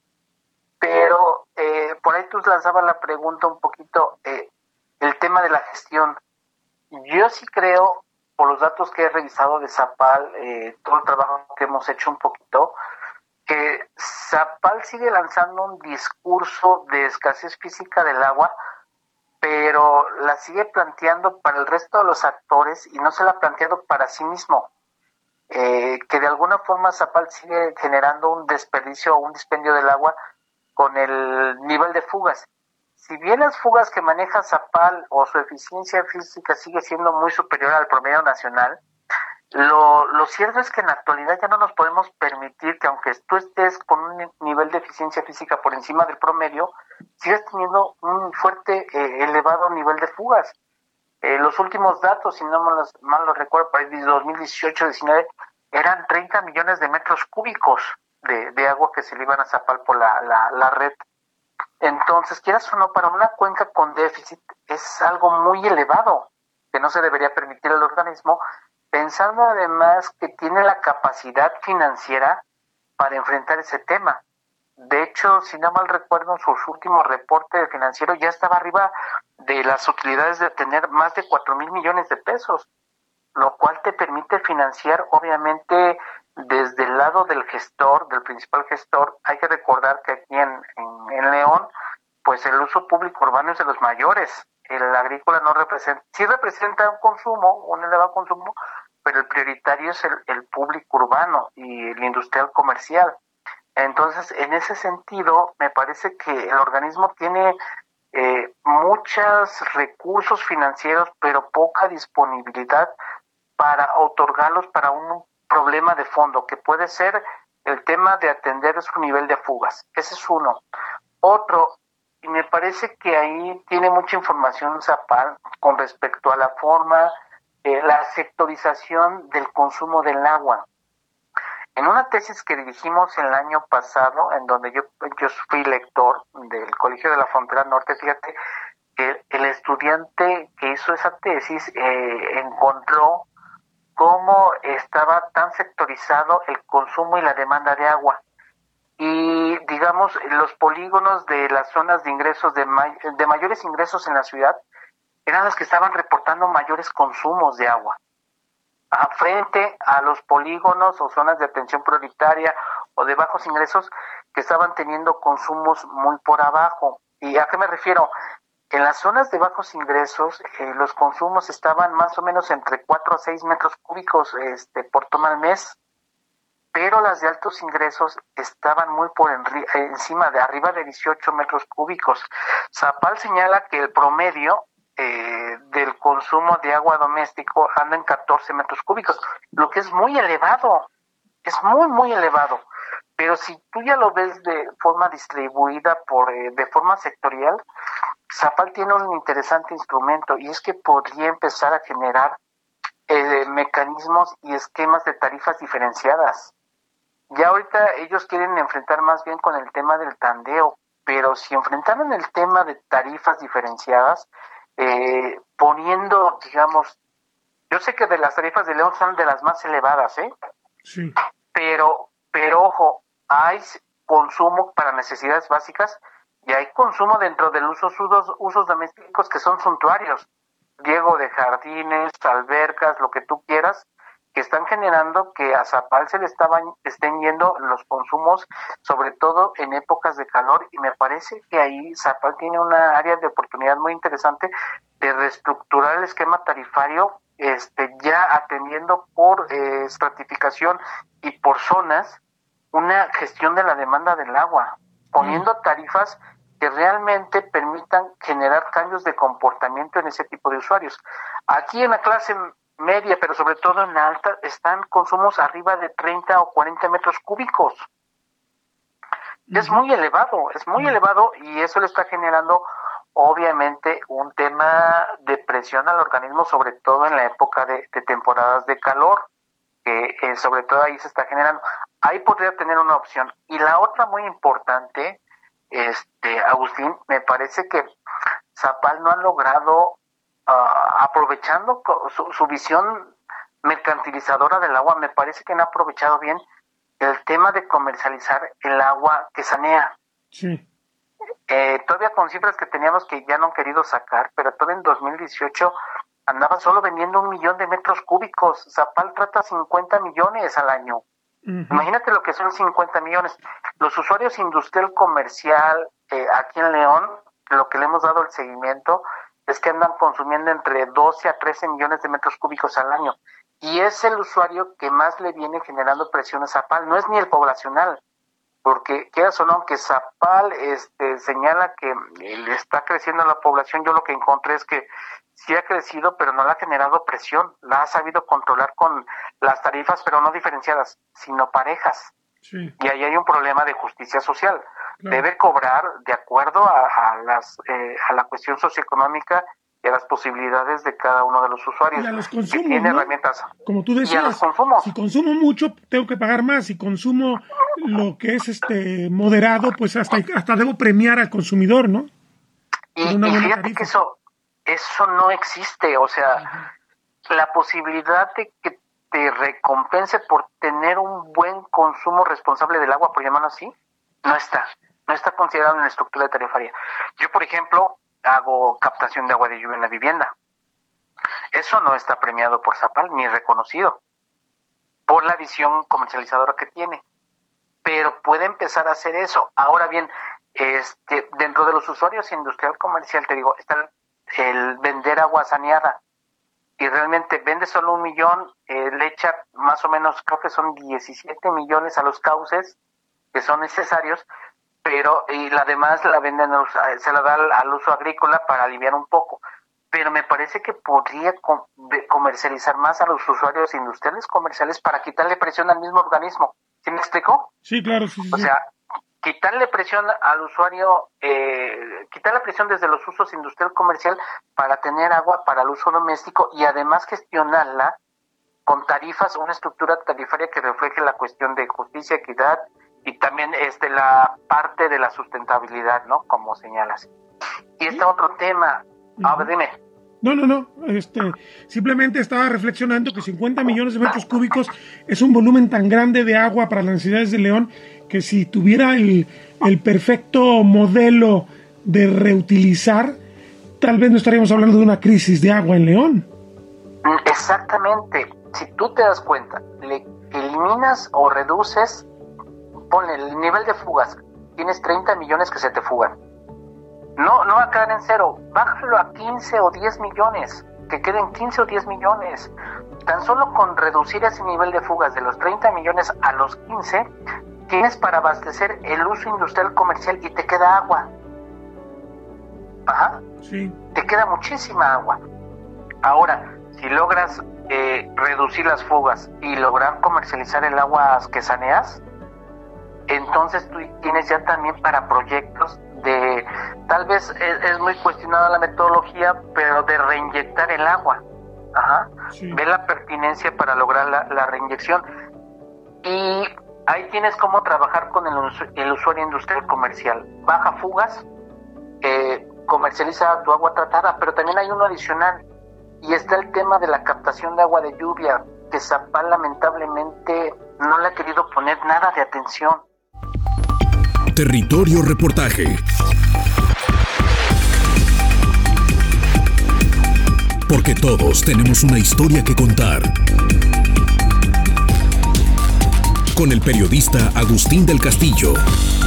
Pero eh, por ahí tú lanzabas la pregunta un poquito, eh, el tema de la gestión. Yo sí creo, por los datos que he revisado de Zapal, eh, todo el trabajo que hemos hecho un poquito, que Zapal sigue lanzando un discurso de escasez física del agua, pero la sigue planteando para el resto de los actores y no se la ha planteado para sí mismo. Eh, que de alguna forma Zapal sigue generando un desperdicio o un dispendio del agua con el nivel de fugas. Si bien las fugas que maneja Zapal o su eficiencia física sigue siendo muy superior al promedio nacional, Lo, lo cierto es que en la actualidad ya no nos podemos permitir que aunque tú estés con un nivel de eficiencia física por encima del promedio, sigas teniendo un fuerte, eh, elevado nivel de fugas. Eh, los últimos datos, si no mal los, mal los recuerdo, para el dos mil dieciocho diecinueve, eran treinta millones de metros cúbicos de, de agua que se le iban a Zapal por la, la, la red. Entonces, quieras o no, para una cuenca con déficit es algo muy elevado, que no se debería permitir al organismo, pensando además que tiene la capacidad financiera para enfrentar ese tema. De hecho, si no mal recuerdo, en sus últimos reportes financieros ya estaba arriba de las utilidades de tener más de cuatro mil millones de pesos, lo cual te permite financiar, obviamente, desde el lado del gestor, del principal gestor, hay que recordar que aquí en, en, en León, pues el uso público urbano es de los mayores. El agrícola no representa, sí representa un consumo, un elevado consumo, pero el prioritario es el, el público urbano y el industrial comercial. Entonces, en ese sentido, me parece que el organismo tiene eh, muchos recursos financieros, pero poca disponibilidad para otorgarlos para un problema de fondo, que puede ser el tema de atender su nivel de fugas. Ese es uno. Otro, y me parece que ahí tiene mucha información Zapal con respecto a la forma, eh, la sectorización del consumo del agua. En una tesis que dirigimos el año pasado, en donde yo, yo fui lector del Colegio de la Frontera Norte, fíjate que el estudiante que hizo esa tesis eh, encontró cómo estaba tan sectorizado el consumo y la demanda de agua. Y, digamos, los polígonos de las zonas de ingresos, de, may- de mayores ingresos en la ciudad, eran las que estaban reportando mayores consumos de agua. A frente a los polígonos o zonas de atención prioritaria o de bajos ingresos que estaban teniendo consumos muy por abajo. ¿Y a qué me refiero? En las zonas de bajos ingresos, eh, los consumos estaban más o menos entre cuatro a seis metros cúbicos este, por toma al mes, pero las de altos ingresos estaban muy por enri- encima, de arriba de dieciocho metros cúbicos. Zapal señala que el promedio eh, del consumo de agua doméstico anda en catorce metros cúbicos, lo que es muy elevado, es muy, muy elevado. Pero si tú ya lo ves de forma distribuida, por eh, de forma sectorial, Zapal tiene un interesante instrumento, y es que podría empezar a generar eh, mecanismos y esquemas de tarifas diferenciadas. Ya ahorita ellos quieren enfrentar más bien con el tema del tandeo, pero si enfrentaran el tema de tarifas diferenciadas, eh, poniendo, digamos, yo sé que de las tarifas de León son de las más elevadas, ¿eh? Sí. Pero, pero ojo, hay consumo para necesidades básicas y hay consumo dentro de los usos, usos domésticos que son suntuarios, riego de jardines, albercas, lo que tú quieras, que están generando que a Zapal se le estaban, estén yendo los consumos, sobre todo en épocas de calor, y me parece que ahí Zapal tiene una área de oportunidad muy interesante de reestructurar el esquema tarifario, este, ya atendiendo por eh, estratificación y por zonas una gestión de la demanda del agua, poniendo tarifas que realmente permitan generar cambios de comportamiento en ese tipo de usuarios. Aquí en la clase media, pero sobre todo en la alta, están consumos arriba de treinta o cuarenta metros cúbicos. Uh-huh. Es muy elevado, es muy uh-huh. elevado, y eso le está generando obviamente un tema de presión al organismo, sobre todo en la época de, de temporadas de calor, que eh, sobre todo ahí se está generando. Ahí podría tener una opción. Y la otra muy importante, este Agustín, me parece que Zapal no ha logrado, Uh, aprovechando su, su visión mercantilizadora del agua, me parece que no ha aprovechado bien el tema de comercializar el agua que sanea. Sí. Eh, todavía con cifras que teníamos que ya no han querido sacar, pero todavía en dos mil dieciocho andaba solo vendiendo un millón de metros cúbicos. Zapal trata cincuenta millones al año. Uh-huh. Imagínate lo que son cincuenta millones. Los usuarios industrial comercial eh, aquí en León, lo que le hemos dado el seguimiento, es que andan consumiendo entre doce a trece millones de metros cúbicos al año. Y es el usuario que más le viene generando presión a Zapal. No es ni el poblacional, porque quieras o no, aunque Zapal este, señala que le está creciendo la población, yo lo que encontré es que sí ha crecido, pero no le ha generado presión. La ha sabido controlar con las tarifas, pero no diferenciadas, sino parejas. Sí. Y ahí hay un problema de justicia social. Claro. Debe cobrar de acuerdo a, a las eh, a la cuestión socioeconómica y a las posibilidades de cada uno de los usuarios. Y a los consumos, que tiene ¿no? herramientas. Como tú decías, y a los consumos. Si consumo mucho, tengo que pagar más. Si consumo lo que es este moderado, pues hasta, hasta debo premiar al consumidor, ¿no? Y, y fíjate tarifa. que eso, eso no existe. O sea, ajá, la posibilidad de que te recompense por tener un buen consumo responsable del agua, por llamarlo así, no está. No está considerado en la estructura tarifaria. Yo, por ejemplo, hago captación de agua de lluvia en la vivienda. Eso no está premiado por Zapal ni reconocido. por la visión comercializadora que tiene. Pero puede empezar a hacer eso. Ahora bien, este, dentro de los usuarios industrial comercial, te digo, está el, el vender agua saneada. Y realmente vende solo un millón, eh, le echa más o menos, creo que son diecisiete millones a los cauces que son necesarios, pero y la demás la venden, se la da al, al uso agrícola para aliviar un poco. Pero me parece que podría com- comercializar más a los usuarios industriales comerciales para quitarle presión al mismo organismo. ¿Sí me explico? Sí, claro, sí, sí. O sea, quitarle presión al usuario, eh, quitar la presión desde los usos industrial comercial para tener agua para el uso doméstico y además gestionarla con tarifas, una estructura tarifaria que refleje la cuestión de justicia, equidad y también este la parte de la sustentabilidad, ¿no? Como señalas. Y está otro tema. A ver, dime. No, no, no. Este, simplemente estaba reflexionando que cincuenta millones de metros cúbicos es un volumen tan grande de agua para las necesidades de León que si tuviera el, el perfecto modelo de reutilizar, tal vez no estaríamos hablando de una crisis de agua en León. Exactamente. Si tú te das cuenta, le eliminas o reduces, ponle el nivel de fugas, tienes treinta millones que se te fugan. No, no va a quedar en cero, bájalo a quince o diez millones, que queden quince o diez millones. Tan solo con reducir ese nivel de fugas de los treinta millones a los quince, tienes para abastecer el uso industrial comercial y te queda agua. Ajá. Sí. Te queda muchísima agua. Ahora, si logras eh, reducir las fugas y lograr comercializar el agua que saneas, entonces tú tienes ya también para proyectos de, tal vez es, es muy cuestionada la metodología, pero de reinyectar el agua. Ajá. Sí. Ve la pertinencia para lograr la, la reinyección. Y ahí tienes cómo trabajar con el, el usuario industrial comercial. Baja fugas, eh, comercializa tu agua tratada, pero también hay uno adicional. Y está el tema de la captación de agua de lluvia, que Zapal lamentablemente no le ha querido poner nada de atención. Territorio Reportaje. Porque todos tenemos una historia que contar. Con el periodista Agustín del Castillo.